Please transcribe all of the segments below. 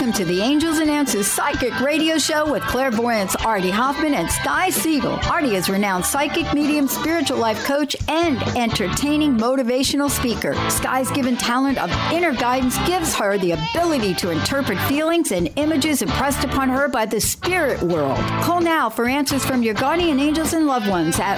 Welcome to the Angels and Answers Psychic Radio Show with clairvoyants Artie Hoffman and Sky Siegel. Artie is renowned psychic, medium, spiritual life coach, and entertaining motivational speaker. Sky's given talent of inner guidance gives her the ability to interpret feelings and images impressed upon her by the spirit world. Call now for answers from your guardian angels and loved ones at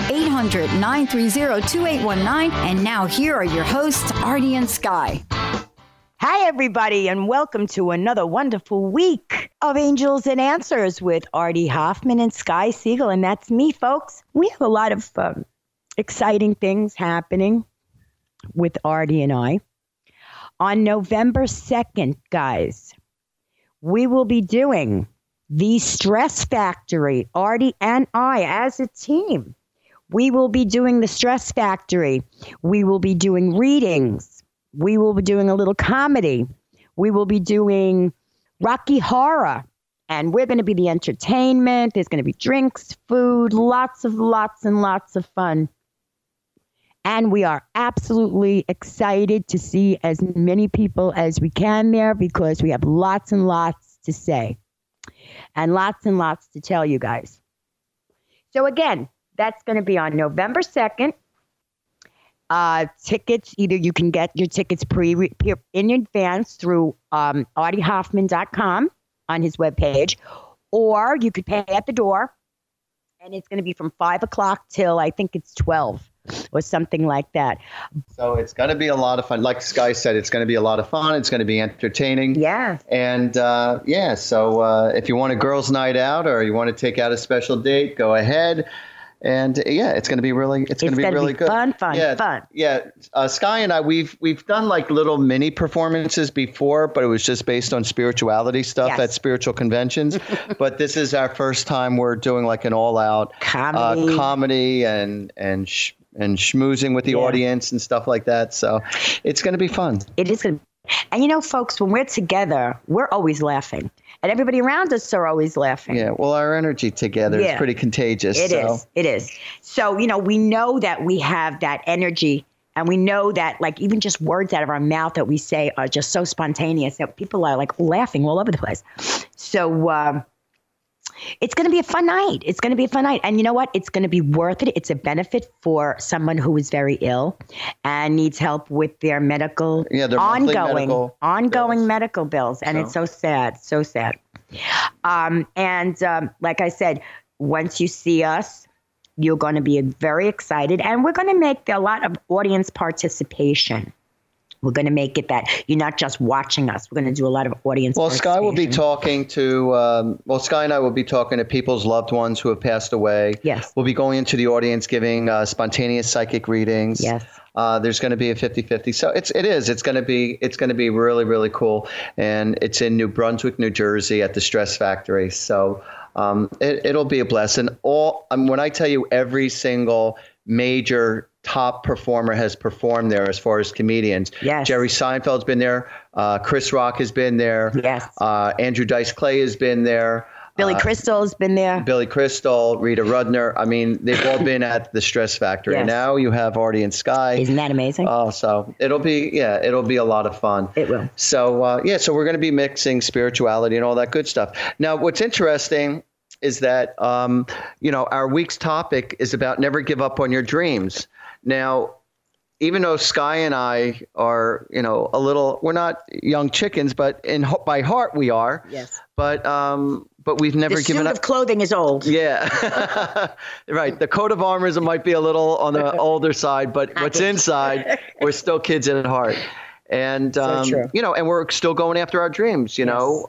800-930-2819. And now here are your hosts, Artie and Sky. Hi, everybody, and welcome to another wonderful week of Angels and Answers with Artie Hoffman and Sky Siegel, and that's me, folks. We have a lot of exciting things happening with Artie and I. On November 2nd, guys, we will be doing the Stress Factory, Artie and I, as a team. We will be doing the Stress Factory. We will be doing readings. We will be doing a little comedy. We will be doing Rocky Horror. And we're going to be the entertainment. There's going to be drinks, food, lots and lots of fun. And we are absolutely excited to see as many people as we can there because we have lots and lots to say. And lots to tell you guys. So again, that's going to be on November 2nd. Tickets, either you can get your tickets in advance through artiehoffman.com on his webpage, or you could pay at the door, and it's going to be from 5 o'clock till I think it's 12 or something like that. So it's going to be a lot of fun. Like Sky said, it's going to be a lot of fun. It's going to be entertaining. Yeah. And so if you want a girls' night out or you want to take out a special date, go ahead. And it's going to be really, it's going to be really good. Fun. Yeah. Sky and I, we've done like little mini performances before, but it was just based on spirituality stuff at spiritual conventions. But this is our first time we're doing like an all out comedy and schmoozing with the audience and stuff like that. So it's going to be fun. It is going to be. And you know, folks, when we're together, we're always laughing. And everybody around us are always laughing. Yeah, well, our energy together is pretty contagious. It is. So, you know, we know that we have that energy. And we know that, like, even just words out of our mouth that we say are just so spontaneous that people are, like, laughing all over the place. So it's going to be a fun night. And you know what? It's going to be worth it. It's a benefit for someone who is very ill and needs help with their medical, their ongoing medical bills. And it's so sad. Like I said, once you see us, you're going to be very excited. And we're going to make a lot of audience participation. We're going to make it that you're not just watching us. We're going to do a lot of audience participation. Sky will be talking to, Sky and I will be talking to people's loved ones who have passed away. Yes. We'll be going into the audience giving spontaneous psychic readings. Yes. There's going to be a 50-50. So it's going to be really, really cool. And it's in New Brunswick, New Jersey at the Stress Factory. So it'll be a blessing. When I tell you every single major top performer has performed there as far as comedians. Yes. Jerry Seinfeld's been there. Chris Rock has been there. Yes. Andrew Dice Clay has been there. Billy Crystal's been there. Billy Crystal, Rita Rudner. I mean, they've all been at the Stress Factory. Yes. And now you have Artie and Sky. Isn't that amazing? Oh, so it'll be a lot of fun. It will. So, so we're going to be mixing spirituality and all that good stuff. Now, what's interesting is that, our week's topic is about never give up on your dreams. Now, even though Sky and I are, we're not young chickens, but by heart we are. Yes. But we've never given up. The suit of clothing is old. Yeah. Right. The coat of armors might be a little on the older side, but what's inside, we're still kids at heart. And, so true. And we're still going after our dreams, we're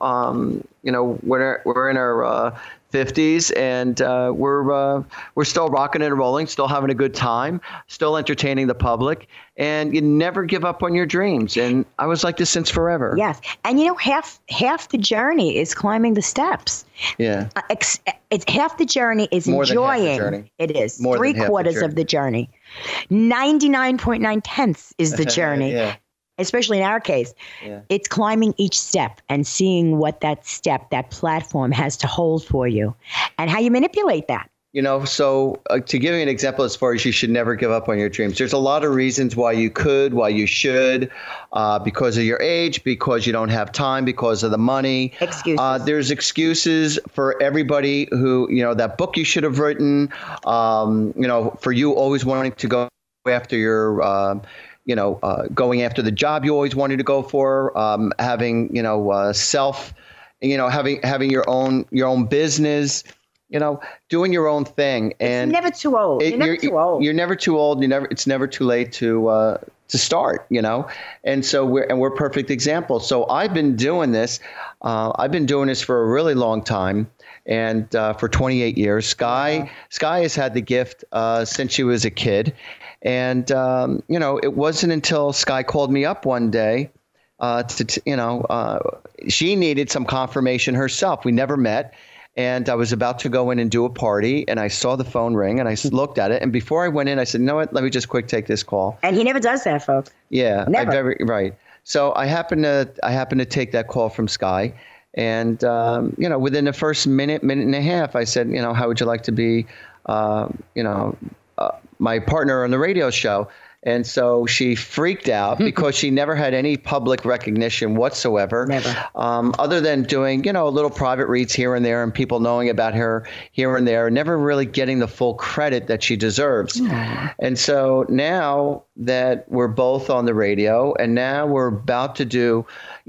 in our 50s and we're still rocking and rolling, still having a good time, still entertaining the public, and you never give up on your dreams. And I was like this since forever. Yes. And half the journey is climbing the steps. Yeah. It's half the journey is more enjoying. Than half the journey. It is. More 3/4 of the journey. 99.9 is the journey. Yeah. Especially in our case, it's climbing each step and seeing what that platform has to hold for you and how you manipulate that. So to give you an example, as far as you should never give up on your dreams, there's a lot of reasons why you could, why you should, because of your age, because you don't have time, because of the money. Excuses. There's excuses for everybody who, that book you should have written, for you always wanting to go after your, going after the job you always wanted to go for, having, having your own business. Doing your own thing, and it's never too old. You're never too old. You're never too old. It's never too late to start. And so we're perfect examples. So I've been doing this. I've been doing this for a really long time, and for 28 years. Sky has had the gift since she was a kid, and it wasn't until Sky called me up one day. She needed some confirmation herself. We never met. And I was about to go in and do a party, and I saw the phone ring, and I looked at it. And before I went in, I said, "You know what? Let me just quick take this call." And he never does that, folks. Yeah, never. Right. So I happened to take that call from Sky, and within the first minute and a half, I said, "How would you like to be, my partner on the radio show?" And so she freaked out because she never had any public recognition whatsoever. Never. Other than doing, little private reads here and there and people knowing about her here and there, never really getting the full credit that she deserves. And so now that we're both on the radio and now we're about to do,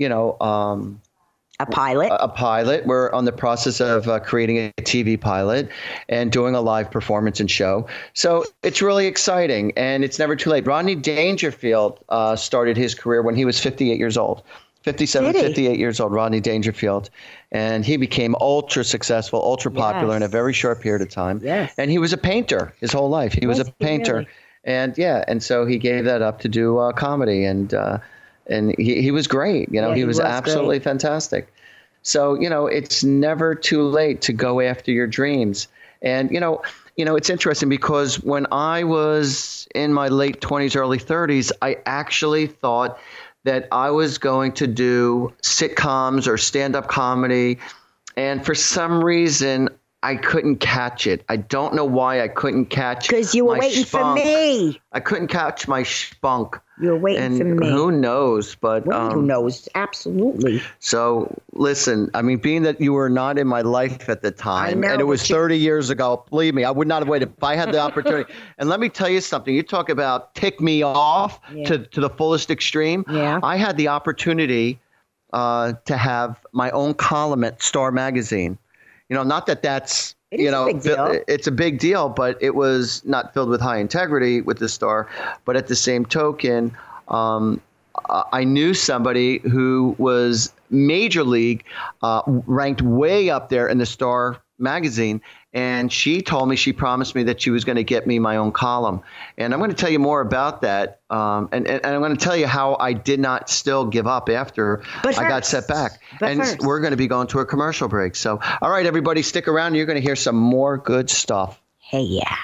a pilot. We're on the process of creating a TV pilot and doing a live performance and show. So it's really exciting, and it's never too late. Rodney Dangerfield started his career when he was 58 years old. 58 years old, Rodney Dangerfield. And he became ultra successful, ultra popular in a very short period of time. Yes. And he was a painter his whole life. He was a painter. Really? And so he gave that up to do comedy. And he was great. He was absolutely fantastic. So, it's never too late to go after your dreams. And, it's interesting because when I was in my late 20s, early 30s, I actually thought that I was going to do sitcoms or stand-up comedy. And for some reason, I couldn't catch it. I don't know why I couldn't catch. Because you were waiting for me. I couldn't catch my spunk. You were waiting for me. Who knows? But who knows? Absolutely. So listen, being that you were not in my life at the time, and it was 30 years ago, believe me, I would not have waited if I had the opportunity. And let me tell you something. You talk about tick me off to the fullest extreme. Yeah. I had the opportunity to have my own column at Star Magazine. Not that that's, it's a big deal, but it was not filled with high integrity with the Star. But at the same token, I knew somebody who was major league, ranked way up there in the Star Magazine. And she promised me that she was going to get me my own column. And I'm going to tell you more about that. And I'm going to tell you how I did not still give up after I got set back. We're going to be going to a commercial break. So, all right, everybody, stick around. You're going to hear some more good stuff. Hey, yeah.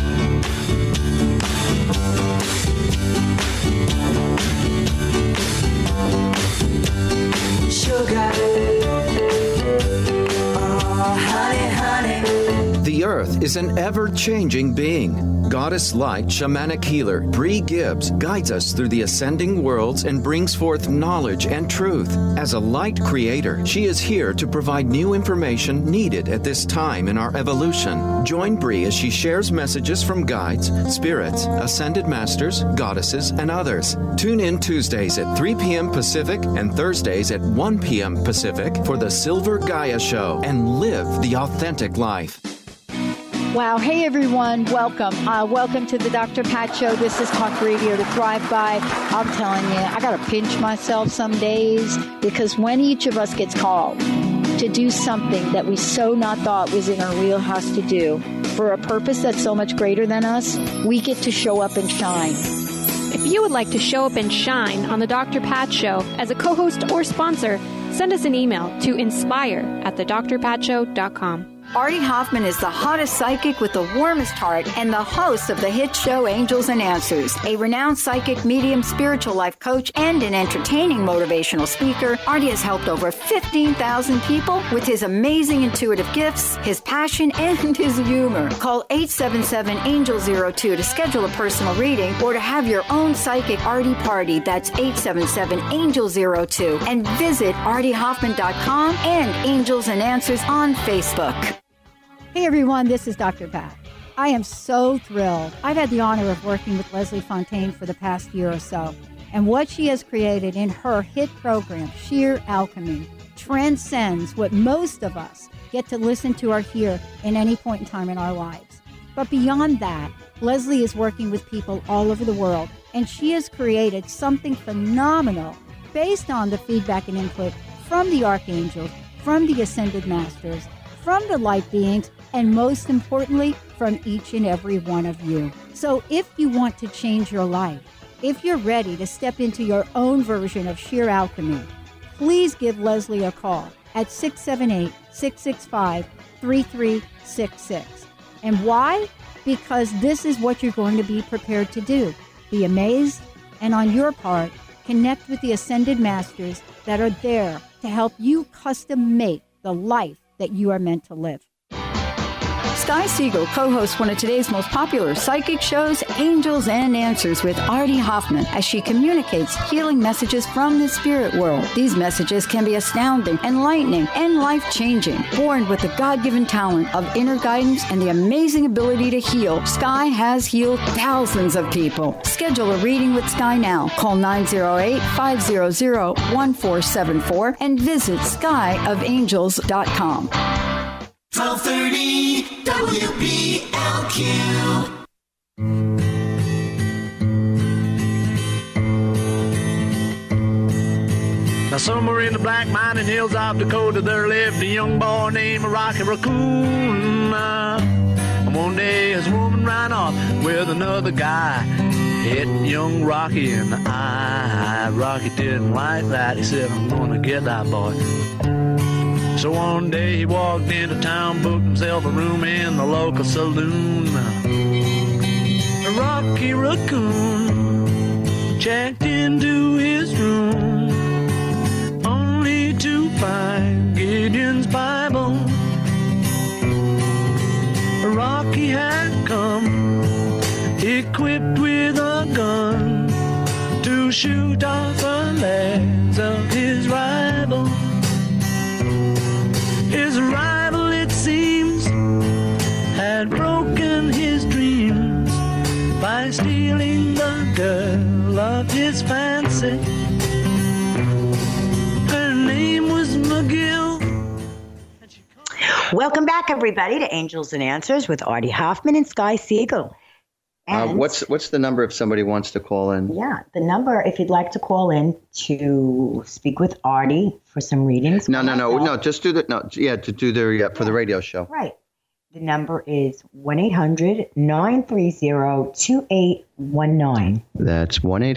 The Earth is an ever-changing being. Goddess Light Shamanic Healer Bree Gibbs guides us through the ascending worlds and brings forth knowledge and truth. As a light creator, she is here to provide new information needed at this time in our evolution. Join Bree as she shares messages from guides, spirits, ascended masters, goddesses, and others. Tune in Tuesdays at 3 p.m. Pacific and Thursdays at 1 p.m. Pacific for the Silver Gaia Show and live the authentic life. Wow. Hey, everyone. Welcome. Welcome to the Dr. Pat Show. This is Talk Radio to Thrive By. I'm telling you, I got to pinch myself some days because when each of us gets called to do something that we so not thought was in our wheelhouse to do for a purpose that's so much greater than us, we get to show up and shine. If you would like to show up and shine on the Dr. Pat Show as a co-host or sponsor, send us an email to inspire@thedrpatshow.com. Artie Hoffman is the hottest psychic with the warmest heart and the host of the hit show Angels and Answers. A renowned psychic, medium, spiritual life coach, and an entertaining motivational speaker, Artie has helped over 15,000 people with his amazing intuitive gifts, his passion, and his humor. Call 877-ANGEL-02 to schedule a personal reading or to have your own psychic Artie party. That's 877-ANGEL-02. And visit artiehoffman.com and Angels and Answers on Facebook. Hey everyone, this is Dr. Pat. I am so thrilled. I've had the honor of working with Leslie Fontaine for the past year or so, and what she has created in her hit program, Sheer Alchemy, transcends what most of us get to listen to or hear in any point in time in our lives. But beyond that, Leslie is working with people all over the world, and she has created something phenomenal based on the feedback and input from the archangels, from the ascended masters, from the light beings, and most importantly, from each and every one of you. So if you want to change your life, if you're ready to step into your own version of sheer alchemy, please give Leslie a call at 678-665-3366. And why? Because this is what you're going to be prepared to do. Be amazed, and on your part, connect with the ascended masters that are there to help you custom make the life that you are meant to live. Sky Siegel co-hosts one of today's most popular psychic shows, Angels and Answers with Artie Hoffman, as she communicates healing messages from the spirit world. These messages can be astounding, enlightening, and life-changing. Born with the God-given talent of inner guidance and the amazing ability to heal, Sky has healed thousands of people. Schedule a reading with Sky now. Call 908-500-1474 and visit skyofangels.com. 1230 WBLQ. Now somewhere in the black mining hills of Dakota there lived a young boy named Rocky Raccoon. And one day his woman ran off with another guy, hit young Rocky in the eye. Rocky didn't like that. He said, I'm gonna get that boy. So one day he walked into town, booked himself a room in the local saloon. Rocky Raccoon checked into his room, only to find Gideon's Bible. Rocky had come equipped with a gun to shoot off the legs of his rival. His rival, it seems, had broken his dreams by stealing the girl of his fancy. Her name was McGill. Welcome back, everybody, to Angels and Answers with Artie Hoffman and Sky Siegel. And What's the number if somebody wants to call in? Yeah, the number, if you'd like to call in to speak with Artie for some readings. No. Just do for the radio show. Right. The number is 1-800-930-2819. That's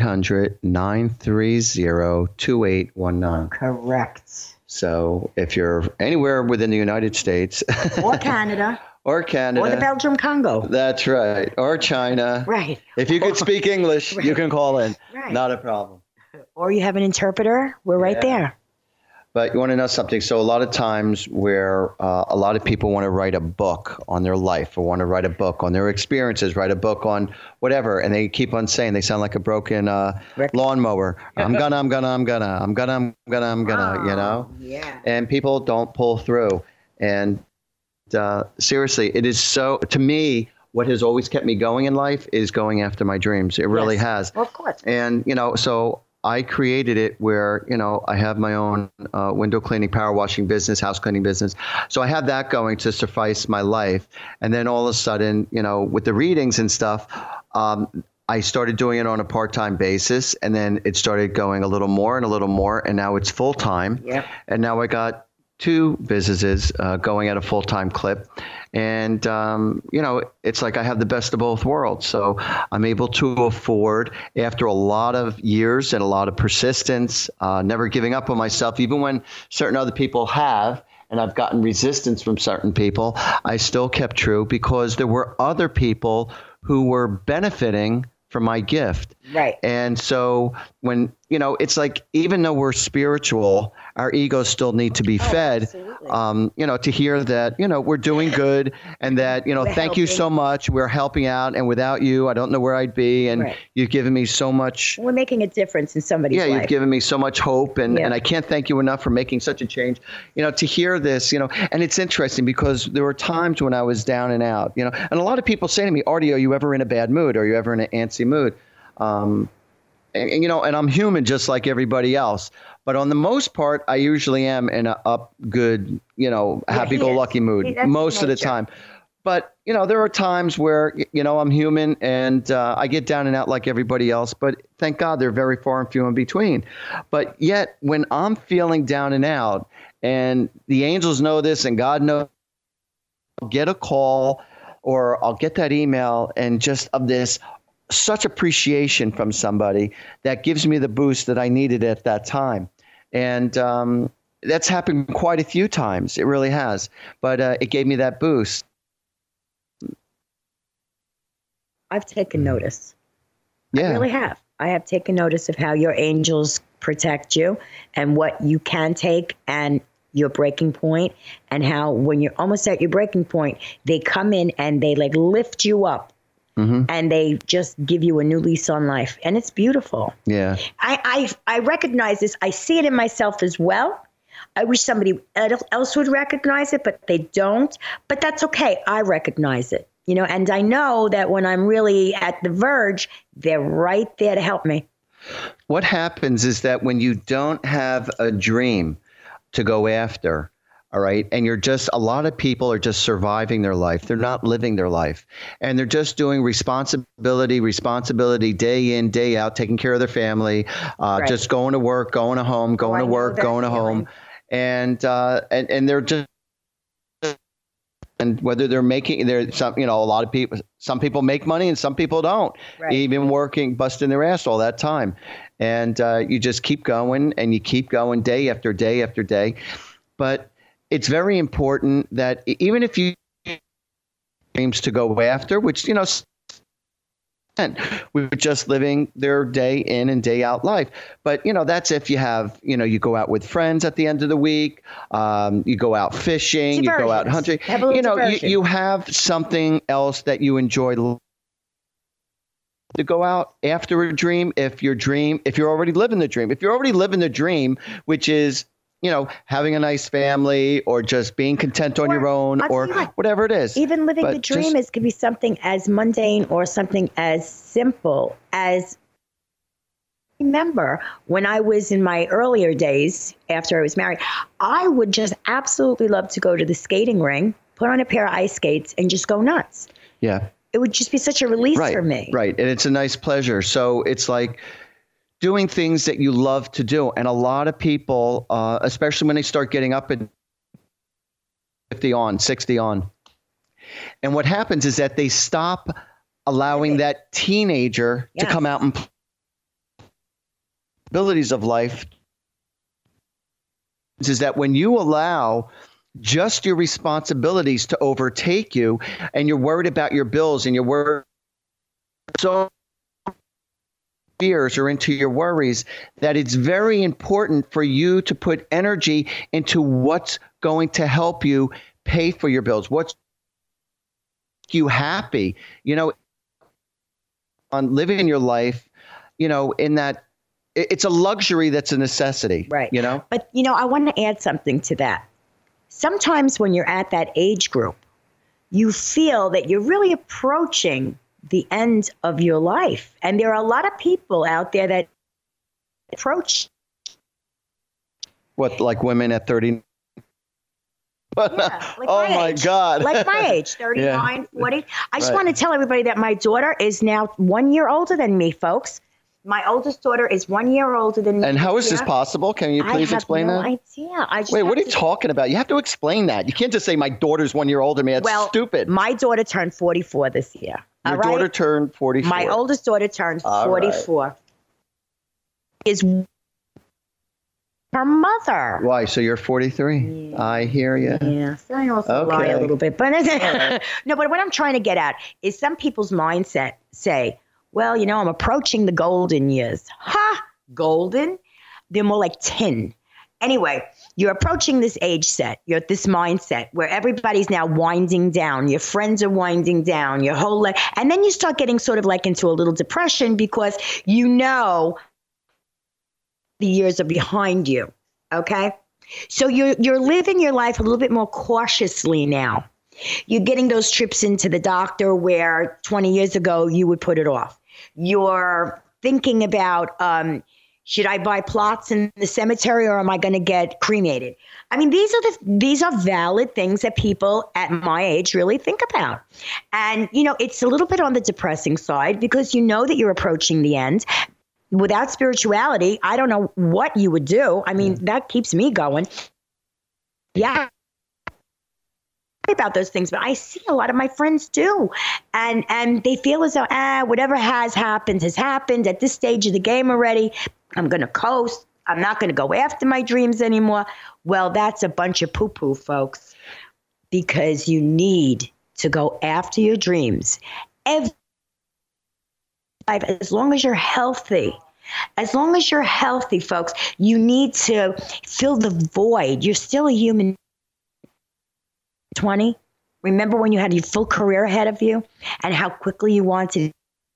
1-800-930-2819. Correct. So if you're anywhere within the United States or Canada. Or Canada. Or the Belgium Congo. That's right. Or China. Right. If you could speak English, right. You can call in. Right. Not a problem. Or you have an interpreter. We're right there. But you want to know something? So a lot of times where a lot of people want to write a book on their life or want to write a book on their experiences, write a book on whatever. And they keep on saying, they sound like a broken lawnmower. I'm gonna, you know? Yeah. And people don't pull through. And seriously, it is so, to me, what has always kept me going in life is going after my dreams. It really has. Well, of course. And, so I created it where, I have my own window cleaning, power washing business, house cleaning business. So I have that going to suffice my life. And then all of a sudden, with the readings and stuff, I started doing it on a part-time basis. And then it started going a little more. And now it's full-time. Yep. And now I got 2 businesses going at a full-time clip. And, it's like I have the best of both worlds. So I'm able to afford, after a lot of years and a lot of persistence, never giving up on myself, even when certain other people have, and I've gotten resistance from certain people, I still kept true because there were other people who were benefiting from my gift. Right. And so when, it's like, even though we're spiritual, our egos still need to be fed, to hear that, we're doing good and that, thank you so much. We're helping out. And without you, I don't know where I'd be. And you've given me so much. We're making a difference in somebody's life. You've given me so much hope. And I can't thank you enough for making such a change, to hear this, and it's interesting because there were times when I was down and out, and a lot of people say to me, Artie, are you ever in a bad mood? Are you ever in an antsy mood? And I'm human just like everybody else. But on the most part, I usually am in a up, good, happy-go-lucky mood most of the time. But, there are times where, I'm human and I get down and out like everybody else. But thank God they're very far and few in between. But yet when I'm feeling down and out and the angels know this and God knows, I'll get a call or I'll get that email and just of this such appreciation from somebody that gives me the boost that I needed at that time. And that's happened quite a few times. It really has. But it gave me that boost. I've taken notice. Yeah. I really have. I have taken notice of how your angels protect you and what you can take and your breaking point, and how when you're almost at your breaking point, they come in and they like lift you up. Mm-hmm. And they just give you a new lease on life. And it's beautiful. Yeah. I recognize this. I see it in myself as well. I wish somebody else would recognize it, but they don't. But that's okay. I recognize it, and I know that when I'm really at the verge, they're right there to help me. What happens is that when you don't have a dream to go after, all right. And a lot of people are just surviving their life. They're not living their life. And they're just doing responsibility day in, day out, taking care of their family, just going to work, going to home, going to work, going to home. And they're just, and whether they're making, a lot of people, some people make money and some people don't, even working, busting their ass all that time. And you just keep going and you keep going day after day after day. But it's very important that even if you dreams to go after, which, we're just living their day in and day out life. But, that's if you have, you go out with friends at the end of the week, you go out fishing, you go out hunting, you have something else that you enjoy to go out after a dream. If you're already living the dream, which is, having a nice family or just being content on your own or whatever it is. Even living the dream could be something as mundane or something as simple as, remember when I was in my earlier days after I was married, I would just absolutely love to go to the skating ring, put on a pair of ice skates and just go nuts. Yeah. It would just be such a release for me. Right. And it's a nice pleasure. So it's like doing things that you love to do. And a lot of people, especially when they start getting up at 50 on, 60 on. And what happens is that they stop allowing that teenager to come out and abilities of life. Is that when you allow just your responsibilities to overtake you and you're worried about your bills and you're worried so fears or into your worries, that it's very important for you to put energy into what's going to help you pay for your bills, what's you happy, on living your life, in that it's a luxury that's a necessity, right? But, I want to add something to that. Sometimes when you're at that age group, you feel that you're really approaching the end of your life. And there are a lot of people out there that approach. What, like women at 30? Yeah, like my God. Like my age, 39, 40. I just want to tell everybody that my daughter is now 1 year older than me, folks. My oldest daughter is 1 year older than me. And how is this possible? Can you please explain that? I have no idea. Wait, what are you talking about? You have to explain that. You can't just say my daughter's 1 year older than me. That's stupid. My daughter turned 44 this year. Your daughter turned 44. My oldest daughter turned 44. Is her mother. Why? So you're 43? Yeah. I hear you. Yeah. So I also lie a little bit. But no, but what I'm trying to get at is some people's mindset say, well, I'm approaching the golden years. Ha! Golden? They're more like 10. Anyway, you're approaching this age set. You're at this mindset where everybody's now winding down. Your friends are winding down. Your whole life. And then you start getting sort of like into a little depression because the years are behind you. Okay? So you're living your life a little bit more cautiously now. You're getting those trips into the doctor where 20 years ago you would put it off. You're thinking about, should I buy plots in the cemetery or am I going to get cremated? I mean, these are valid things that people at my age really think about. And, it's a little bit on the depressing side because you know that you're approaching the end. Without spirituality, I don't know what you would do. I mean, that keeps me going. Yeah. About those things, but I see a lot of my friends do. And they feel as though, whatever has happened at this stage of the game already. I'm going to coast. I'm not going to go after my dreams anymore. Well, that's a bunch of poo-poo, folks, because you need to go after your dreams. As long as you're healthy. As long as you're healthy, folks, you need to fill the void. You're still a human. 20. Remember when you had your full career ahead of you and how quickly you wanted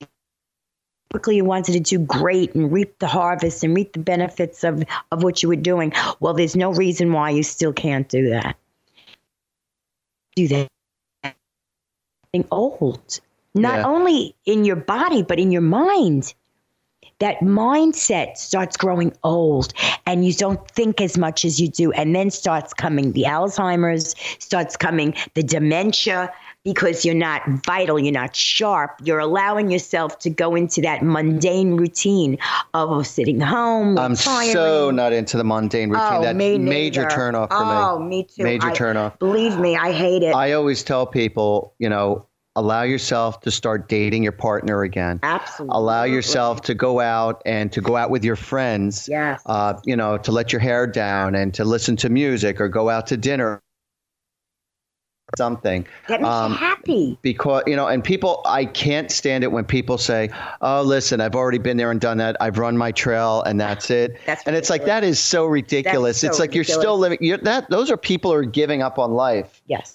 to do great and reap the harvest and reap the benefits of what you were doing. Well, there's no reason why you still can't do that. Do that. Getting old, not only in your body, but in your mind. That mindset starts growing old and you don't think as much as you do. And then starts coming the Alzheimer's, starts coming the dementia because you're not vital, you're not sharp. You're allowing yourself to go into that mundane routine of sitting home. I'm so not into the mundane routine. That's major turnoff for me. Oh, me too. Major turnoff. Believe me, I hate it. I always tell people, allow yourself to start dating your partner again. Absolutely. Allow yourself to go out with your friends. Yes. To let your hair down and to listen to music or go out to dinner. Something. That makes you happy. Because, and people, I can't stand it when people say, oh, listen, I've already been there and done that. I've run my trail and that's it. And it's like, that is so ridiculous. It's like ridiculous. You're still living. Those are people who are giving up on life. Yes.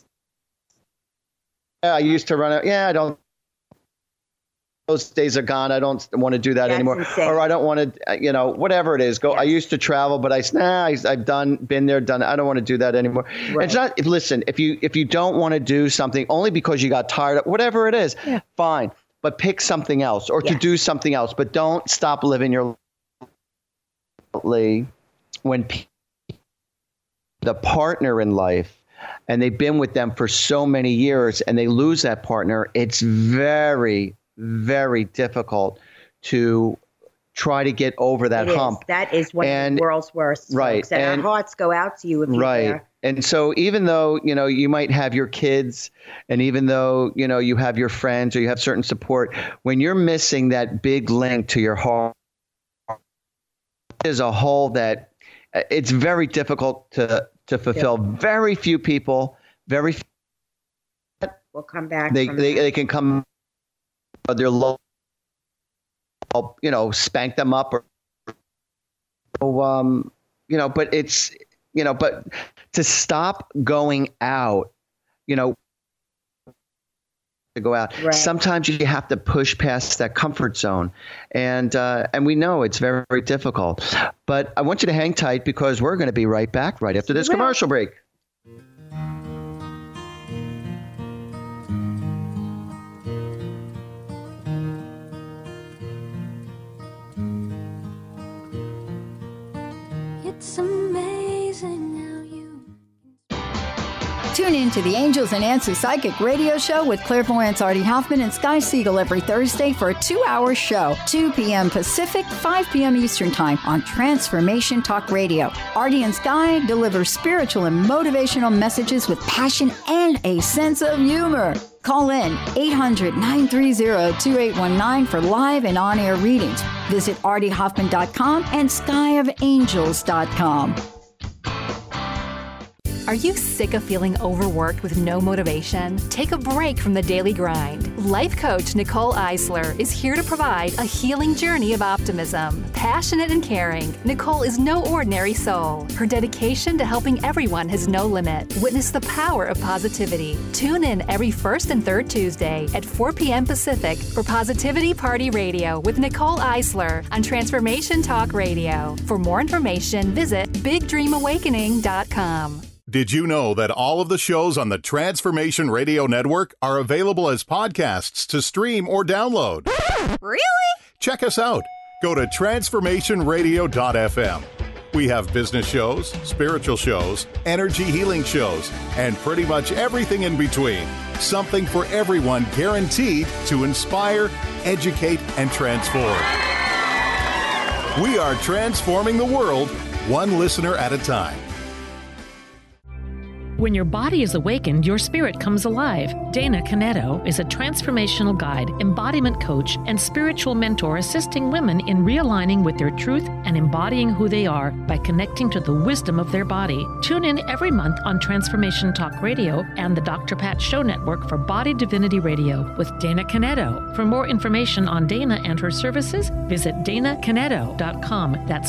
I used to run it. Yeah, I don't. Those days are gone. I don't want to do that anymore. Insane. Or I don't want to, whatever it is. Go. Yes. I used to travel, but I've been there, done it. I don't want to do that anymore. Right. It's not. Listen, if you don't want to do something only because you got tired of whatever it is, fine. But pick something else or to do something else. But don't stop living your life when the partner in life. And they've been with them for so many years and they lose that partner. It's very, very difficult to try to get over that hump. That is one of the world's worst. Right. Folks. And our hearts go out to you if you're there. And so even though, you might have your kids and even though, you have your friends or you have certain support, when you're missing that big link to your heart, there's a hole that it's very difficult to fulfill. Very few people, will come back. They can come, they're low, spank them up but it's, but to stop going out, to go out. Right. Sometimes you have to push past that comfort zone. And we know it's very, very difficult. But I want you to hang tight because we're going to be right back right after this commercial break. It's amazing how you... Tune in to the Angels and Answers Psychic Radio Show with clairvoyants Artie Hoffman and Sky Siegel every Thursday for a 2-hour show, 2 p.m. Pacific, 5 p.m. Eastern Time on Transformation Talk Radio. Artie and Sky deliver spiritual and motivational messages with passion and a sense of humor. Call in 800-930-2819 for live and on-air readings. Visit artiehoffman.com and skyofangels.com. Are you sick of feeling overworked with no motivation? Take a break from the daily grind. Life coach Nicole Eisler is here to provide a healing journey of optimism. Passionate and caring, Nicole is no ordinary soul. Her dedication to helping everyone has no limit. Witness the power of positivity. Tune in every first and third Tuesday at 4 p.m. Pacific for Positivity Party Radio with Nicole Eisler on Transformation Talk Radio. For more information, visit BigDreamAwakening.com. Did you know that all of the shows on the Transformation Radio Network are available as podcasts to stream or download? Really? Check us out. Go to transformationradio.fm. We have business shows, spiritual shows, energy healing shows, and pretty much everything in between. Something for everyone, guaranteed to inspire, educate, and transform. We are transforming the world, one listener at a time. When your body is awakened, your spirit comes alive. Dana Canetto is a transformational guide, embodiment coach, and spiritual mentor assisting women in realigning with their truth and embodying who they are by connecting to the wisdom of their body. Tune in every month on Transformation Talk Radio and the Dr. Pat Show Network for Body Divinity Radio with Dana Canetto. For more information on Dana and her services, visit danacanetto.com. That's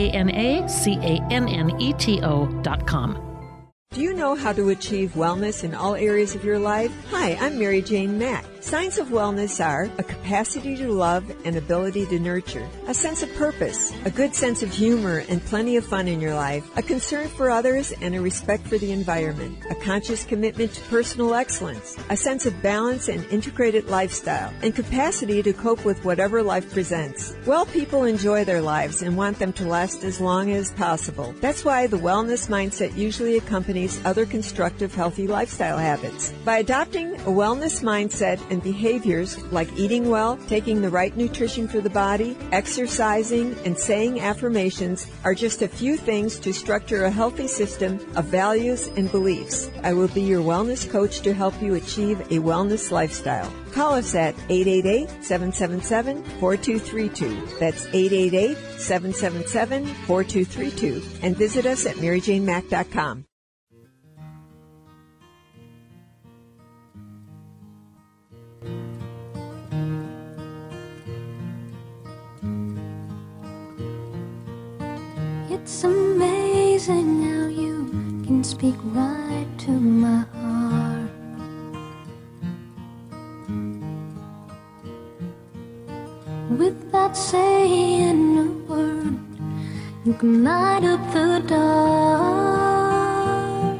DANACANNETO.com. Do you know how to achieve wellness in all areas of your life? Hi, I'm Mary Jane Mack. Signs of wellness are a capacity to love and ability to nurture, a sense of purpose, a good sense of humor and plenty of fun in your life, a concern for others and a respect for the environment, a conscious commitment to personal excellence, a sense of balance and integrated lifestyle, and capacity to cope with whatever life presents. Well people enjoy their lives and want them to last as long as possible. That's why the wellness mindset usually accompanies other constructive, healthy lifestyle habits. By adopting a wellness mindset and behaviors like eating well, taking the right nutrition for the body, exercising, and saying affirmations are just a few things to structure a healthy system of values and beliefs. I will be your wellness coach to help you achieve a wellness lifestyle. Call us at 888-777-4232. That's 888-777-4232. And visit us at MaryJaneMack.com. It's amazing how you can speak right to my heart. Without saying a word, you can light up the dark.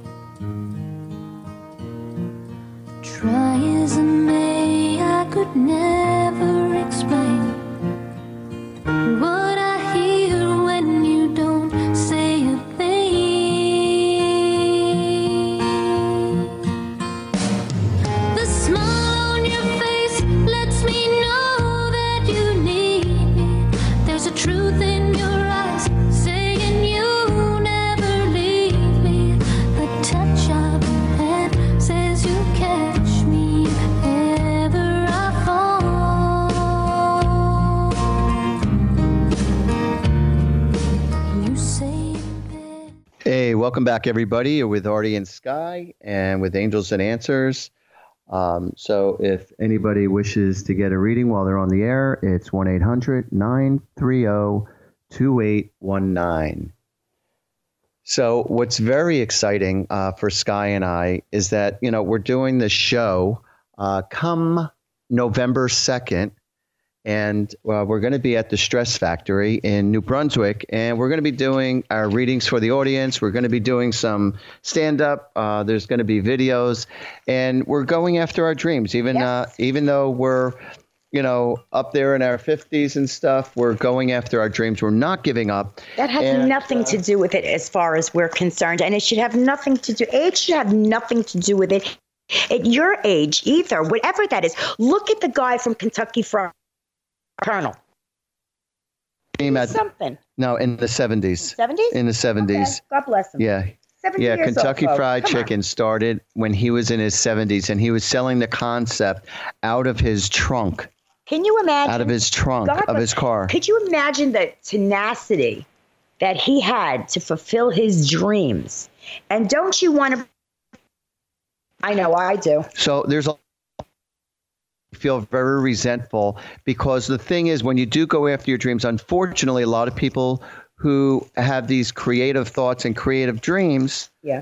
Try as I may, I could never explain what I hear when you don't say a thing. The smile on your face lets me know that you need me. There's a truth in your eyes saying you never leave me. The touch of your hand says you catch me if ever I fall. You say Hey, welcome back, everybody. You're with Artie and Sky and with Angels and Answers. So if anybody wishes to get a reading while they're on the air, it's 1-800-930-2819. So what's very exciting for Sky and I is that, you know, we're doing this show come November 2nd. And we're going to be at the Stress Factory in New Brunswick, and we're going to be doing our readings for the audience. We're going to be doing some stand-up. There's going to be videos, and we're going after our dreams. Even though we're, you know, up there in our 50s and stuff, we're going after our dreams. We're not giving up. That has nothing to do with it as far as we're concerned, and it should have nothing to do. Age should have nothing to do with it. At your age, either, whatever that is. Look at the guy from Kentucky Fried Colonel. Something. No, in the 70s. 70s? In the 70s. Okay. God bless him. Yeah. 70 Yeah, years Kentucky old, folks. Fried Come on. Chicken started when he was in his 70s, and he was selling the concept out of his trunk. Can you imagine? Out of his trunk of his car. Could you imagine the tenacity that he had to fulfill his dreams? And don't you want to? I know I do. So there's feel very resentful because the thing is, when you do go after your dreams, unfortunately, a lot of people who have these creative thoughts and creative dreams, Yeah.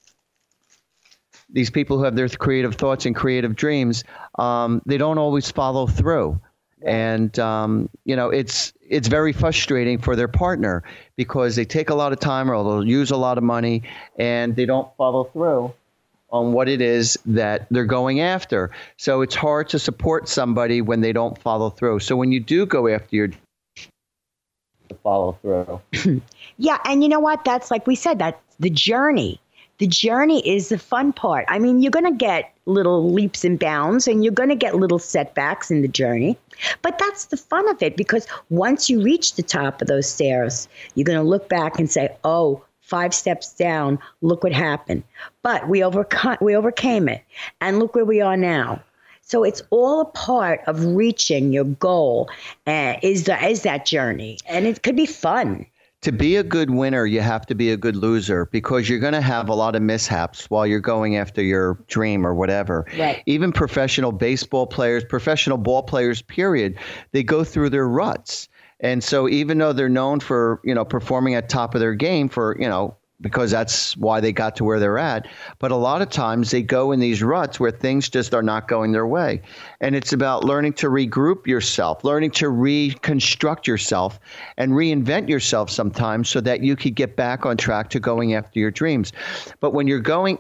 these people who have their creative thoughts and creative dreams, they don't always follow through. And, it's very frustrating for their partner because they take a lot of time or they'll use a lot of money and they don't follow through on what it is that they're going after. So it's hard to support somebody when they don't follow through. So when you do go after your follow through. Yeah, and you know what? That's like we said, that's the journey. The journey is the fun part. I mean, you're going to get little leaps and bounds and you're going to get little setbacks in the journey. But that's the fun of it because once you reach the top of those stairs, you're going to look back and say, oh, 5 steps down, look what happened. But we overcame it. And look where we are now. So it's all a part of reaching your goal is that journey. And it could be fun. To be a good winner, you have to be a good loser because you're going to have a lot of mishaps while you're going after your dream or whatever. Right. Even professional baseball players, professional ball players, period, they go through their ruts. And so even though they're known for, performing at top of their game for, because that's why they got to where they're at. But a lot of times they go in these ruts where things just are not going their way. And it's about learning to regroup yourself, learning to reconstruct yourself and reinvent yourself sometimes so that you could get back on track to going after your dreams. But when you're going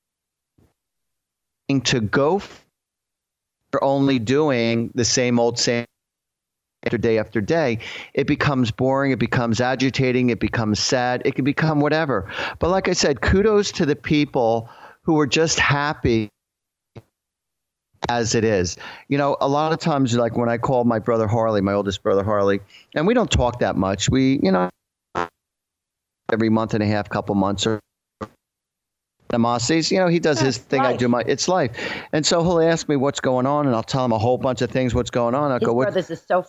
to go, you're only doing the same after day, it becomes boring, it becomes agitating, it becomes sad, it can become whatever. But like I said, kudos to the people who are just happy as it is. A lot of times, like when I call my brother Harley, my oldest brother Harley, and we don't talk that much. We, every month and a half, couple months or animosities, he does his thing. Life. I do it's life. And so he'll ask me what's going on and I'll tell him a whole bunch of things, what's going on. I'll His go, brothers are so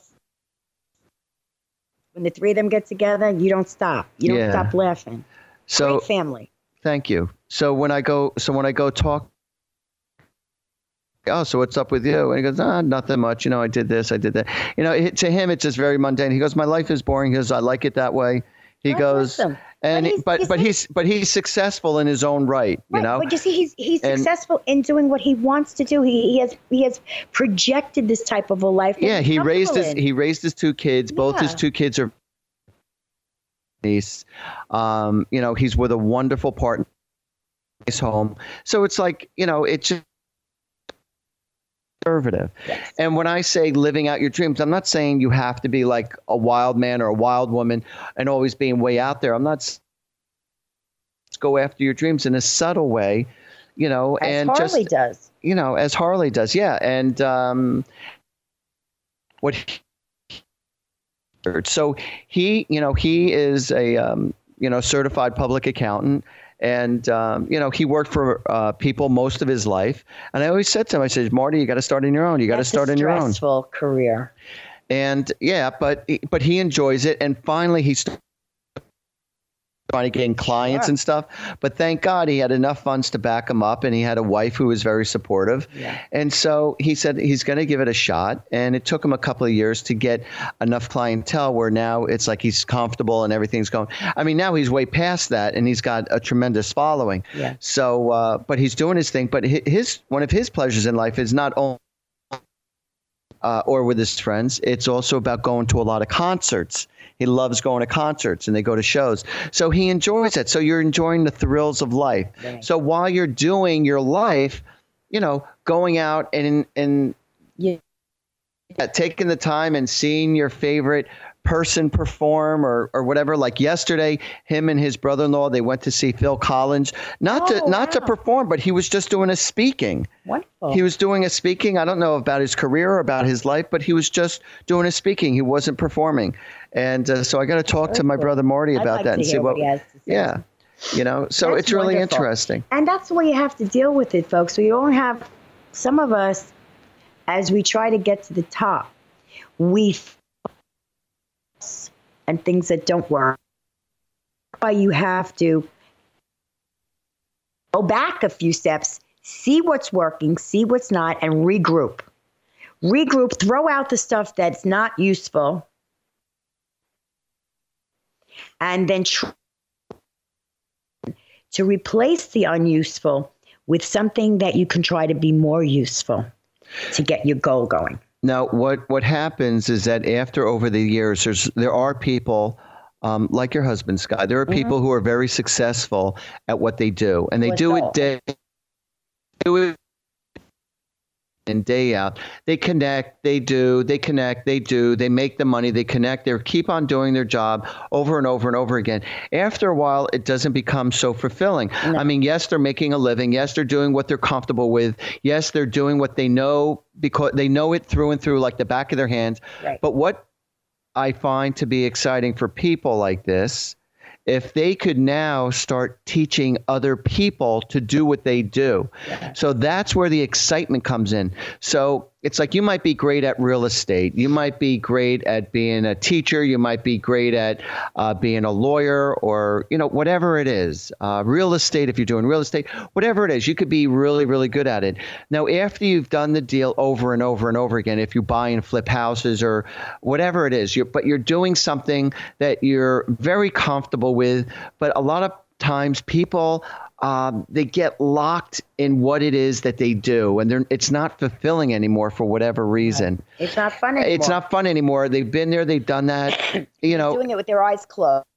when the 3 of them get together, you don't stop. You don't stop laughing. So great family. Thank you. So when I go talk, oh, so what's up with you? And he goes, nothing much. I did this, I did that. To him, it's just very mundane. He goes, my life is boring. He goes, I like it that way. He goes, and he's successful in his own right, But you see, he's successful in doing what he wants to do. He has projected this type of a life. Yeah, he raised his 2 kids. Yeah. Both his 2 kids are niece. He's with a wonderful partner in his home. So it's like, it's just conservative. Yes. And when I say living out your dreams, I'm not saying you have to be like a wild man or a wild woman and always being way out there. I'm not go after your dreams in a subtle way, as Harley does. As Harley does. Yeah. And what so he is a certified public accountant. And, he worked for people most of his life. And I always said to him, I said, Marty, you got to start on your own. You got to start on your own. That's a stressful career. And but he enjoys it. And finally, he's trying to gain clients and stuff. But thank God he had enough funds to back him up. And he had a wife who was very supportive. Yeah. And so he said he's going to give it a shot. And it took him a couple of years to get enough clientele where now it's like he's comfortable and everything's going. I mean, now he's way past that and he's got a tremendous following. Yeah. So, but he's doing his thing. But one of his pleasures in life is not only or with his friends. It's also about going to a lot of concerts. He loves going to concerts and they go to shows. So he enjoys it. So you're enjoying the thrills of life. Right. So while you're doing your life, going out and taking the time and seeing your favorite person perform or whatever. Like yesterday, him and his brother-in-law, they went to see Phil Collins, not to perform, but he was just doing a speaking. Wonderful. He was doing a speaking. I don't know about his career or about his life, but he was just doing a speaking. He wasn't performing. And so I got to talk to my brother Marty about that and see what he has to say. Yeah. So That's it's really wonderful. interesting. And that's the way you have to deal with it, folks. We don't have, some of us, as we try to get to the top, and things that don't work. Why you have to go back a few steps, see what's working, see what's not, and regroup. Regroup, throw out the stuff that's not useful, and then try to replace the unuseful with something that you can try to be more useful to get your goal going. Now, what happens is that over the years, there are people like your husband, Sky. There are people who are very successful at what they do, and they do it day in, day out. They connect, they connect, they make the money, they connect, they keep on doing their job over and over and over again. After a while, it doesn't become so fulfilling. No. I mean, yes, they're making a living. Yes, they're doing what they're comfortable with. Yes, they're doing what they know because they know it through and through like the back of their hands. Right. But what I find to be exciting for people like this, if they could now start teaching other people to do what they do. Yeah. So that's where the excitement comes in. So it's like you might be great at real estate. You might be great at being a teacher. You might be great at being a lawyer or, whatever it is. Real estate, if you're doing real estate, whatever it is, you could be really, really good at it. Now, after you've done the deal over and over and over again, if you buy and flip houses or whatever it is, but you're doing something that you're very comfortable with, but a lot of times people they get locked in what it is that they do, and it's not fulfilling anymore for whatever reason. Right. It's not fun anymore. It's not fun anymore. They've been there. They've done that. Doing it with their eyes closed.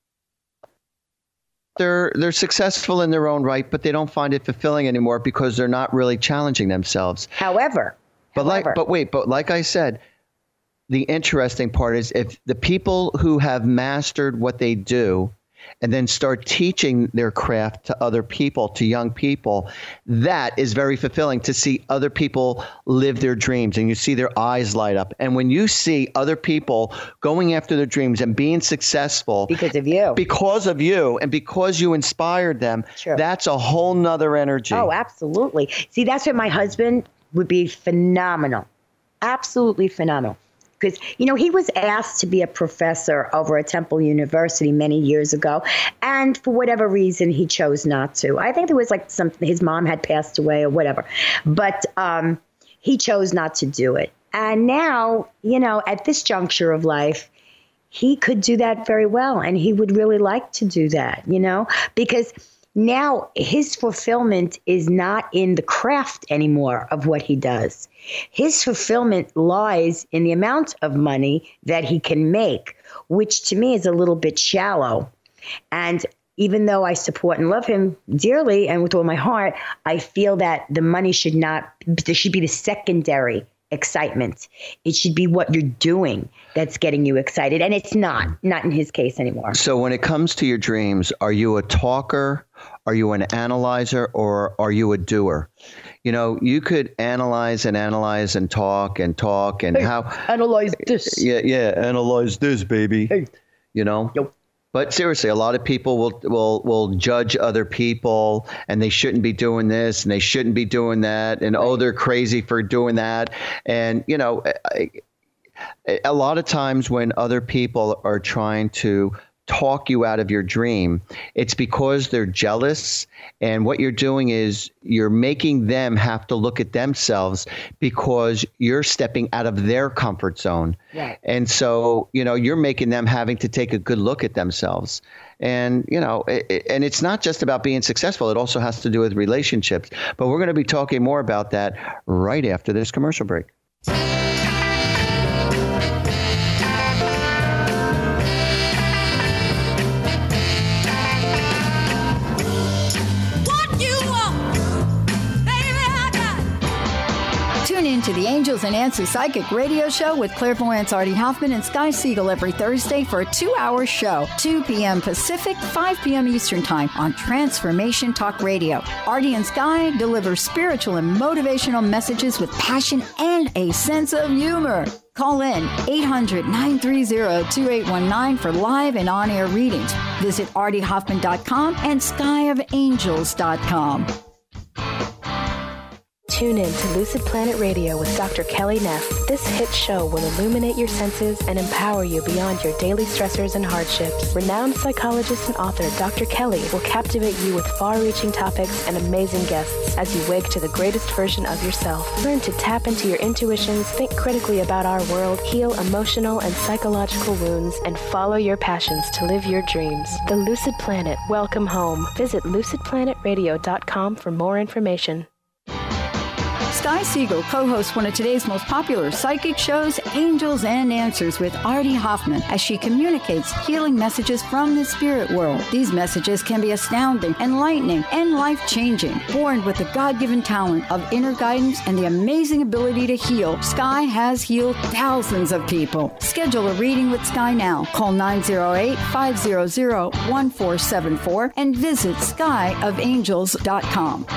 They're successful in their own right, but they don't find it fulfilling anymore because they're not really challenging themselves. However, like I said, the interesting part is if the people who have mastered what they do and then start teaching their craft to other people, to young people, that is very fulfilling to see other people live their dreams and you see their eyes light up. And when you see other people going after their dreams and being successful because of you and because you inspired them, that's a whole nother energy. Oh, absolutely. See, that's where my husband would be phenomenal. Absolutely phenomenal. Because, he was asked to be a professor over at Temple University many years ago. And for whatever reason, he chose not to. I think there was his mom had passed away or whatever. But he chose not to do it. And now, at this juncture of life, he could do that very well. And he would really like to do that, because now his fulfillment is not in the craft anymore of what he does. His fulfillment lies in the amount of money that he can make, which to me is a little bit shallow. And even though I support and love him dearly and with all my heart, I feel that the money should be the secondary excitement. It should be what you're doing that's getting you excited. And it's not in his case anymore. So when it comes to your dreams, are you a talker? Are you an analyzer, or are you a doer? You could analyze and talk and hey, how analyze this. Yeah, analyze this, baby. Hey. Yep. But seriously, a lot of people will judge other people, and they shouldn't be doing this, and they shouldn't be doing that, and they're crazy for doing that. And a lot of times when other people are trying to talk you out of your dream, it's because they're jealous. And what you're doing is you're making them have to look at themselves because you're stepping out of their comfort zone. Right. And so, you're making them having to take a good look at themselves. And, and it's not just about being successful. It also has to do with relationships. But we're going to be talking more about that right after this commercial break. to the Angels and Answers Psychic Radio Show with clairvoyants Artie Hoffman and Sky Siegel every Thursday for a 2-hour show, 2 p.m. Pacific, 5 p.m. Eastern Time on Transformation Talk Radio. Artie and Sky deliver spiritual and motivational messages with passion and a sense of humor. Call in 800-930-2819 for live and on-air readings. Visit artiehoffman.com and skyofangels.com. Tune in to Lucid Planet Radio with Dr. Kelly Neff. This hit show will illuminate your senses and empower you beyond your daily stressors and hardships. Renowned psychologist and author Dr. Kelly will captivate you with far-reaching topics and amazing guests as you wake to the greatest version of yourself. Learn to tap into your intuitions, think critically about our world, heal emotional and psychological wounds, and follow your passions to live your dreams. The Lucid Planet. Welcome home. Visit lucidplanetradio.com for more information. Sky Siegel co-hosts one of today's most popular psychic shows, Angels and Answers with Artie Hoffman, as she communicates healing messages from the spirit world. These messages can be astounding, enlightening, and life-changing. Born with the God-given talent of inner guidance and the amazing ability to heal, Sky has healed thousands of people. Schedule a reading with Sky now. Call 908-500-1474 and visit skyofangels.com.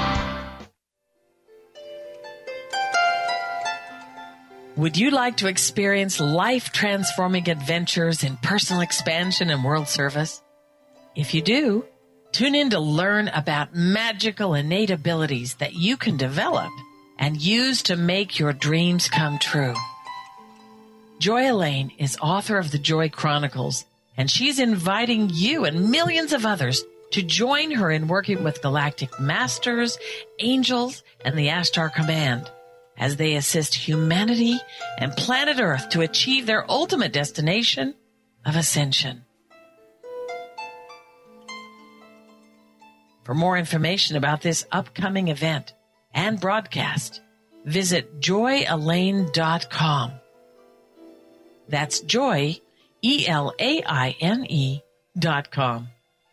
Would you like to experience life-transforming adventures in personal expansion and world service? If you do, tune in to learn about magical innate abilities that you can develop and use to make your dreams come true. Joy Elaine is author of the Joy Chronicles, and she's inviting you and millions of others to join her in working with galactic masters, angels, and the Ashtar Command, as they assist humanity and planet Earth to achieve their ultimate destination of ascension. For more information about this upcoming event and broadcast, visit joyelaine.com. That's joy, ELAINE.com.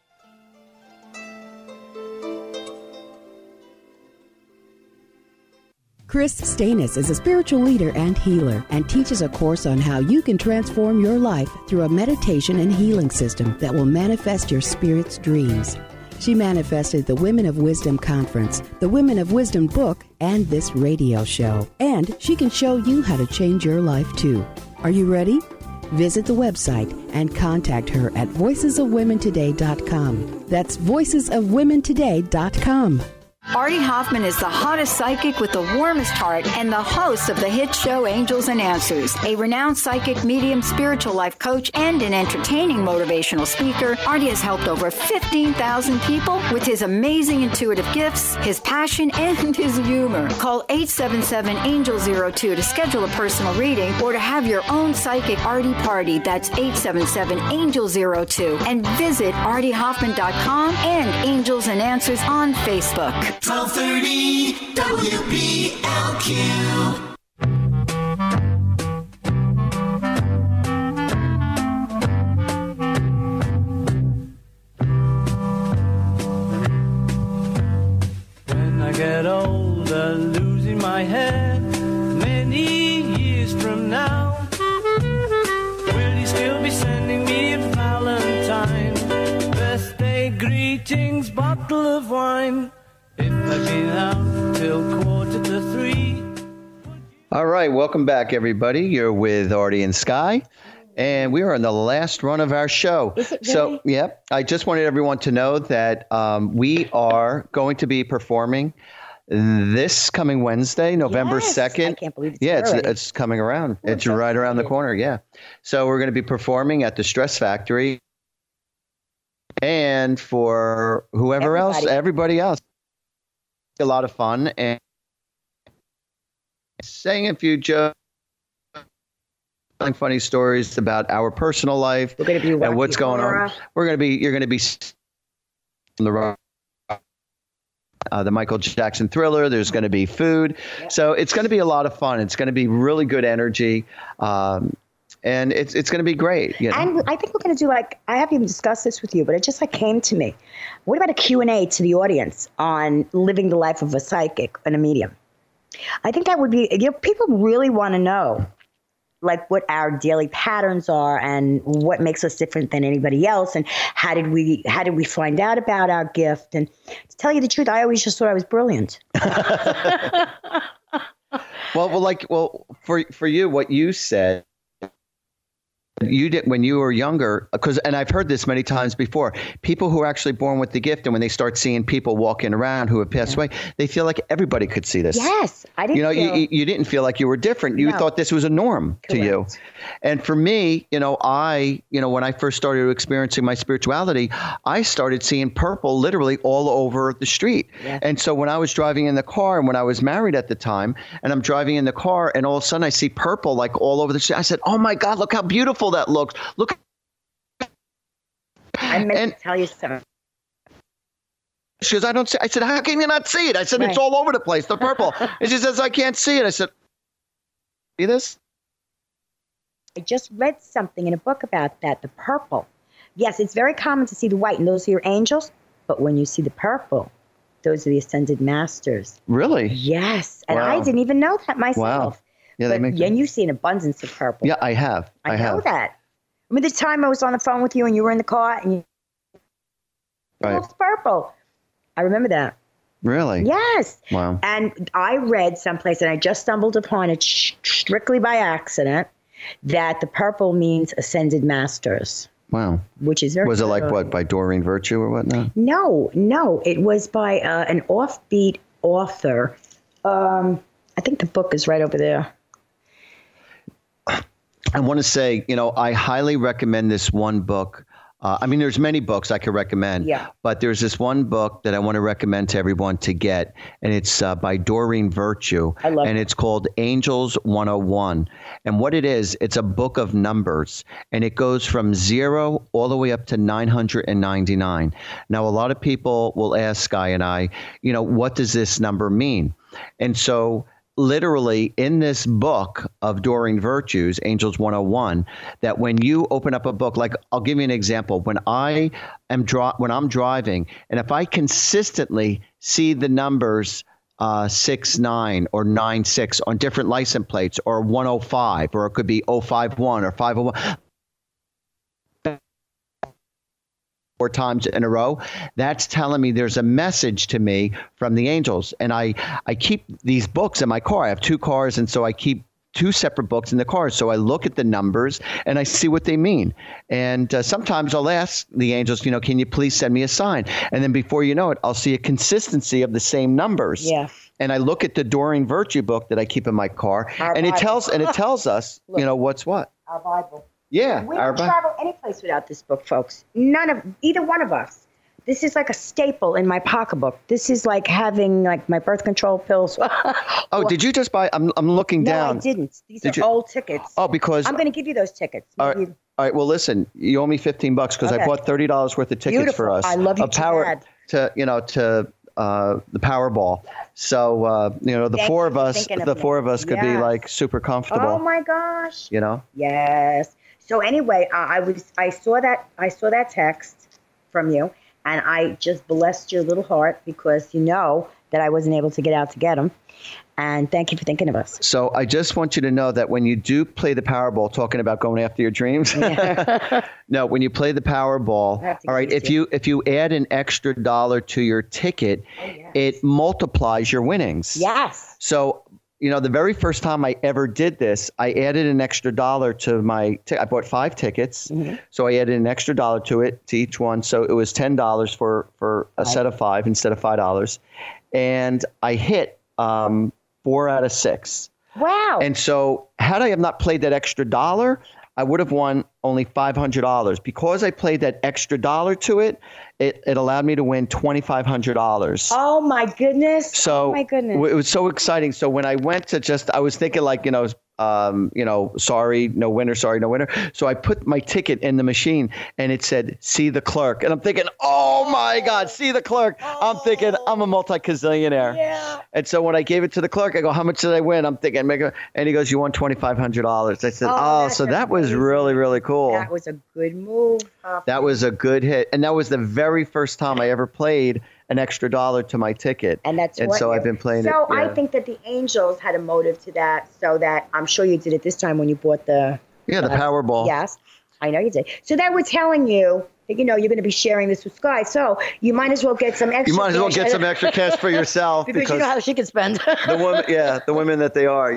Chris Stanis is a spiritual leader and healer and teaches a course on how you can transform your life through a meditation and healing system that will manifest your spirit's dreams. She manifested the Women of Wisdom Conference, the Women of Wisdom book, and this radio show. And she can show you how to change your life too. Are you ready? Visit the website and contact her at voicesofwomentoday.com. That's voicesofwomentoday.com. Artie Hoffman is the hottest psychic with the warmest heart and the host of the hit show Angels and Answers. A renowned psychic, medium, spiritual life coach, and an entertaining motivational speaker, Artie has helped over 15,000 people with his amazing intuitive gifts, his passion, and his humor. Call 877-ANGEL-02 to schedule a personal reading or to have your own psychic Artie party. That's 877-ANGEL-02. And visit artiehoffman.com and Angels and Answers on Facebook. 1230 WPLQ. When I get older, losing my head, many years from now, will you still be sending me a Valentine? Birthday greetings, bottle of wine. If I've been out till 2:45. All right, welcome back, everybody. You're with Artie and Sky, and we are on the last run of our show. Is it really? So, yep, I just wanted everyone to know that we are going to be performing this coming Wednesday, November 2nd. I can't believe it's Yeah, here it's coming around. It's right around the corner, yeah. So we're going to be performing at the Stress Factory, and for everybody else. A lot of fun and saying a few jokes, telling funny stories about our personal life and what's going on. You're going to be on the Michael Jackson Thriller. There's going to be food, so it's going to be a lot of fun. It's going to be really good energy, and it's going to be great. You know? And I think we're going to do I haven't even discussed this with you, but it just came to me. What about a Q&A to the audience on living the life of a psychic and a medium? I think that would be, people really want to know, like, what our daily patterns are and what makes us different than anybody else, and how did we find out about our gift. And to tell you the truth, I always just thought I was brilliant. Well, for you, what you said, you did when you were younger, and I've heard this many times before, people who are actually born with the gift, and when they start seeing people walking around who have passed away, they feel like everybody could see this. Yes, I didn't. You didn't feel like you were different. You thought this was a norm to you. And for me, when I first started experiencing my spirituality, I started seeing purple literally all over the street. Yes. And so when I was driving in the car, and when I was married at the time, and I'm driving in the car, and all of a sudden I see purple like all over the street, I said, "Oh my God, look how beautiful that looks. Look." I meant to tell you something. She goes, "I don't see." I said, "How can you not see it?" I said, "It's all over the place, the purple." And she says, "I can't see it." I said, "See this?" I just read something in a book about that, the purple. Yes, it's very common to see the white, and those are your angels. But when you see the purple, those are the ascended masters. Really? Yes. And I didn't even know that myself. Wow. Yeah, and you see an abundance of purple. Yeah, I have. I know that. I mean, the time I was on the phone with you and you were in the car and you looked purple. I remember that. Really? Yes. Wow. And I read someplace, and I just stumbled upon it strictly by accident, that the purple means ascended masters. Wow. Which is very Was it like what, by Doreen Virtue or whatnot? No. It was by an offbeat author. I think the book is right over there. I want to say, I highly recommend this one book. There's many books I could recommend, but there's this one book that I want to recommend to everyone to get, and it's by Doreen Virtue, and it's called Angels 101. And what it is, it's a book of numbers, and it goes from 0 all the way up to 999. Now, a lot of people will ask Sky and I, what does this number mean? And so literally in this book of Doreen Virtue's, Angels 101, that when you open up a book, like I'll give you an example. When I'm driving, and if I consistently see the numbers 69 or 96 on different license plates, or 105, or it could be 051 or 501, 4 times in a row, that's telling me there's a message to me from the angels. And I keep these books in my car. I have 2 cars, and so I keep 2 separate books in the car. So I look at the numbers and I see what they mean. And sometimes I'll ask the angels, can you please send me a sign? And then before you know it, I'll see a consistency of the same numbers. Yeah. And I look at the Doreen Virtue book that I keep in my car, and it tells us, what's what. Our Bible. Yeah. We don't travel any place without this book, folks. Either one of us. This is like a staple in my pocketbook. This is like having my birth control pills. Did you just buy? I'm looking down. No, I didn't. These are old tickets. Oh, because I'm going to give you those tickets. All right. Well, listen, you owe me $15 because I bought $30 worth of tickets for us. I love you to the Powerball. So the four of us could be like super comfortable. Oh my gosh. Yes. So anyway, I saw that text from you, and I just blessed your little heart because that I wasn't able to get out to get them. And thank you for thinking of us. So I just want you to know that when you do play the Powerball, talking about going after your dreams, no, when you play the Powerball, all right, if you add an extra $1 to your ticket, it multiplies your winnings. Yes. So the very first time I ever did this, I added an extra $1 to my I bought 5 tickets. Mm-hmm. So I added an extra $1 to each one. So it was $10 for a set of 5 instead of $5. And I hit 4 out of 6. Wow. And so had I have not played that extra $1, I would have won only $500. Because I played that extra $1 to it, it allowed me to win $2,500. Oh my goodness. So it was so exciting. So when I went to I was thinking sorry, no winner. So I put my ticket in the machine and it said, see the clerk. And I'm thinking, oh my God, see the clerk. I'm thinking I'm a multi-gazillionaire. Yeah. And so when I gave it to the clerk, I go, how much did I win? I'm thinking, and he goes, you won $2,500. I said, so that was really, really cool. That was a good move. That was a good hit. And that was the very first time I ever played an extra $1 to my ticket. And so I've been playing it. So yeah. I think that the Angels had a motive to that, so that I'm sure you did it this time when you bought the Powerball. Yes, I know you did. So that we're telling you that, you're going to be sharing this with Sky. So you might as well get some extra. You might as well get some extra cash for yourself because you know how she can spend. the women that they are,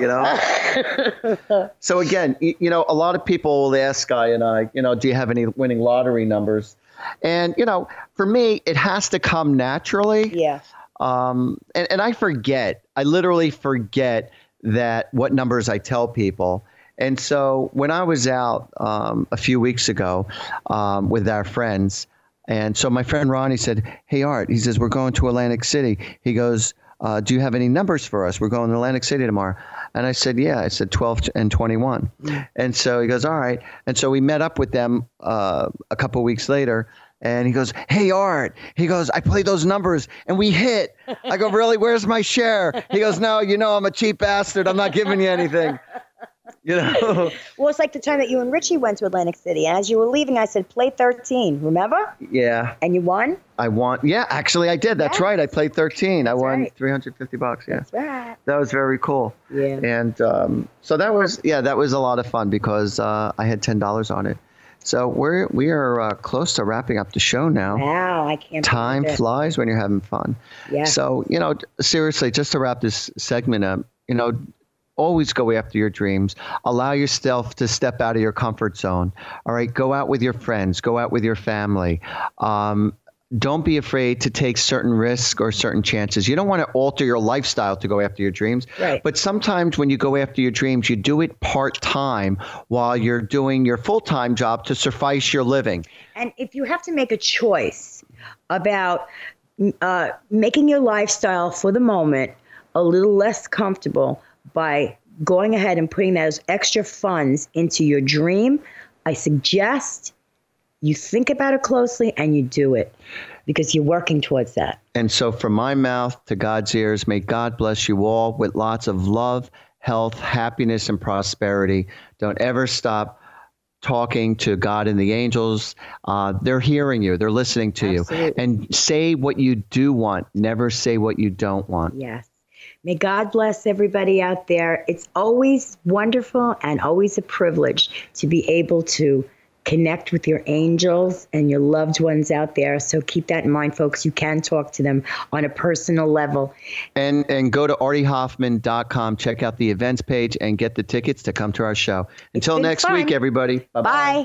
So again, a lot of people will ask Sky and I, do you have any winning lottery numbers? And for me, it has to come naturally. Yeah. And I forget. I literally forget what numbers I tell people. And so when I was out a few weeks ago with our friends, and so my friend Ronnie said, "Hey, Art," he says, "we're going to Atlantic City." He goes, "Do you have any numbers for us? We're going to Atlantic City tomorrow." And I said, "Yeah." I said 12 and 21. And so he goes, "All right." And so we met up with them a couple of weeks later. And he goes, "Hey, Art," he goes, "I played those numbers and we hit." I go, "Really? Where's my share?" He goes, "No, I'm a cheap bastard. I'm not giving you anything." Well, it's like the time that you and Richie went to Atlantic City. And as you were leaving, I said, "Play 13. Remember?" Yeah. And you won? I won. Yeah, actually, I did. That's right. I played 13. I won $350. Yeah. That's right. That was very cool. Yeah. And so that was a lot of fun because I had $10 on it. So we are close to wrapping up the show now. Wow, I can't. Time flies when you're having fun. Yeah. So seriously, just to wrap this segment up, always go after your dreams. Allow yourself to step out of your comfort zone. All right, go out with your friends. Go out with your family. Don't be afraid to take certain risks or certain chances. You don't want to alter your lifestyle to go after your dreams. Right. But sometimes when you go after your dreams, you do it part-time while you're doing your full-time job to suffice your living. And if you have to make a choice about making your lifestyle for the moment a little less comfortable by going ahead and putting those extra funds into your dream, I suggest you think about it closely and you do it because you're working towards that. And so from my mouth to God's ears, may God bless you all with lots of love, health, happiness, and prosperity. Don't ever stop talking to God and the angels. They're hearing you. They're listening to you. And say what you do want. Never say what you don't want. Yes. May God bless everybody out there. It's always wonderful and always a privilege to be able to connect with your angels and your loved ones out there. So keep that in mind, folks. You can talk to them on a personal level. And go to artiehoffman.com, check out the events page, and get the tickets to come to our show. Until next week, everybody. Bye-bye. Bye.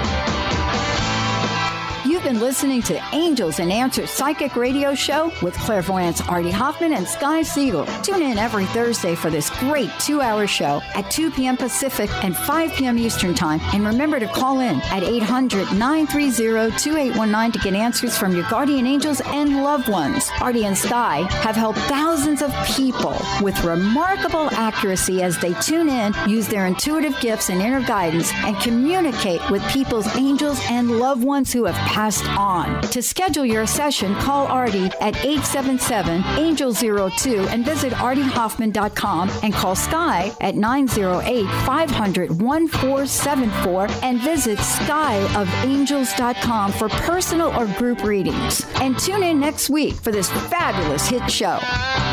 You've been listening to Angels and Answers Psychic Radio Show with clairvoyants Artie Hoffman and Sky Siegel. Tune in every Thursday for this great 2-hour show at 2 p.m. Pacific and 5 p.m. Eastern Time. And remember to call in at 800-930-2819 to get answers from your guardian angels and loved ones. Artie and Sky have helped thousands of people with remarkable accuracy as they tune in, use their intuitive gifts and inner guidance, and communicate with people's angels and loved ones who have passed on. To schedule your session, call Artie at 877-ANGEL-02 and visit artiehoffman.com and call Sky at 908-500-1474 and visit skyofangels.com for personal or group readings. And tune in next week for this fabulous hit show.